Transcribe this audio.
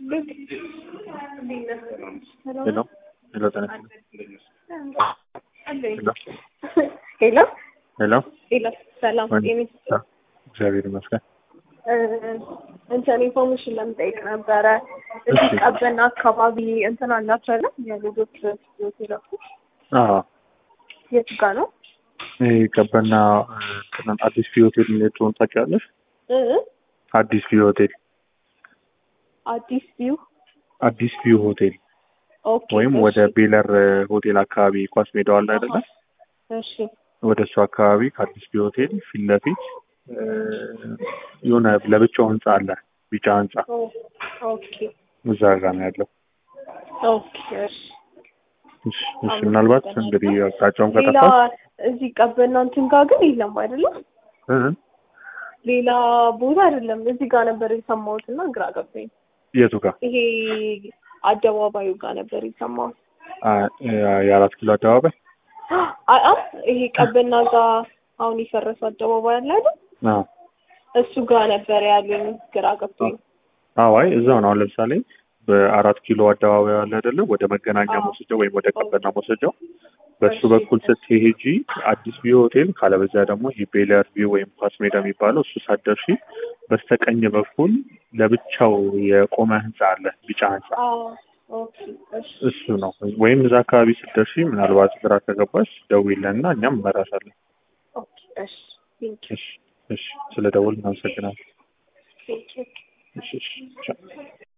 Hello. Hello, Tanasi. Hello. Hello? Hello. Hello. ሰላም እግዚአብሔር ይመስገን። እንትን ኢንፎርሜሽን ለምጠይቅ ነበረ። እዚህ ቀበና አካባቢ እንትን አላችሁ አይደል? የልጆች ቴራፒ። የት ጋ ነው? ቀበና አዲስ ቪው ሆቴል የምትሆን ታውቂያለሽ? አዲስ ቪው ሆቴል። አዲስ ቪው ሆቴል ኦኬ። ወይም ወደ ቤለር ሆቴል አካባቢ ኳስ ሜዳው አለ አይደለ? እሺ። ወደ እሱ አካባቢ ከአዲስ ቪው ሆቴል ፊት ለፊት የሆነ ለብቻው ህንጻ አለ፣ ቢጫ ህንጻ። ኦኬ። እዛ ጋር ነው ያለው። ኦኬ። እሺ፣ ምናልባት እንግዲህ አቅጣጫውን ሌላ ከጠፋ እዚህ ቀበና እንትን ጋር ግን የለም አይደለም? ሌላ ቦታ አይደለም። እዚህ ጋር ነበር የሰማሁት እና ግራ ገባኝ። የቱ ጋር? ይሄ አደባባዩ ጋር ነበር የሰማሁት። የአራት ኪሎ አደባባይ? ይሄ ቀበና ጋር አሁን የፈረሰው አደባባይ አለ አይደል? እሱ ጋር ነበር ያሉኝ። ግራ ገባኝ። አይ እዛው ነው። ለምሳሌ በአራት ኪሎ አደባባይ አለ አይደለ? ወደ መገናኛ መውሰጃው ወይም ወደ ቀበና መውሰጃው በሱ በኩል ስትሄጂ አዲስ ቪው ሆቴል፣ ካለበዚያ ደግሞ ይሄ ቤለር ቪው ወይም ኳስ ሜዳ የሚባለው እሱ ሳትደርሺ በስተቀኝ በኩል ለብቻው የቆመ ህንጻ አለ፣ ቢጫ ህንጻ። እሱ ነው። ወይም እዛ አካባቢ ስትደርሺ ምናልባት ግራ ከገባሽ ደውይልንና እኛም እንመራሻለን። እሺ፣ ስለ ደውል እናመሰግናለን። እሺ።